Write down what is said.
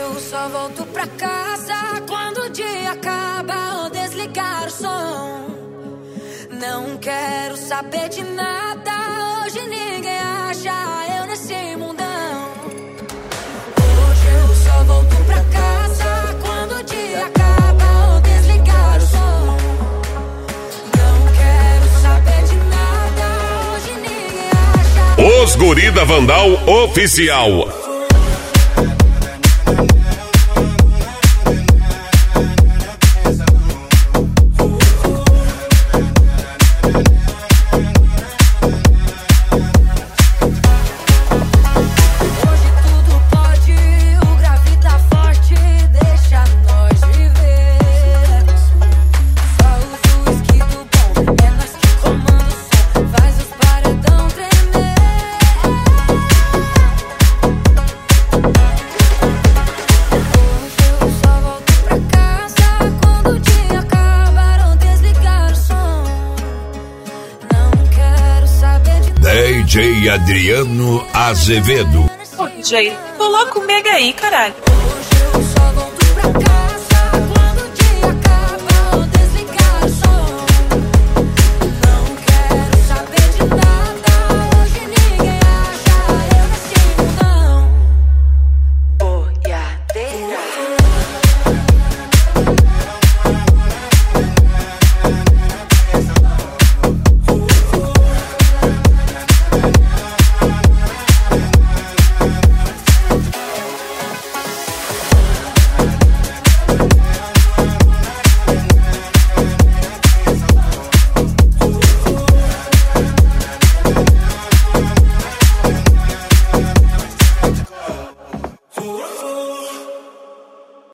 eu só volto pra casa quando o dia acaba ou desligar o som. Não quero saber de nada, hoje ninguém acha eu nesse mundão. Hoje eu só volto pra casa quando o dia acaba ou desligar o som. Não quero saber de nada, hoje ninguém acha. Os Guri da Vandal Oficial. DJ Adriano Azevedo. Ô, DJ, coloca o Mega aí, caralho.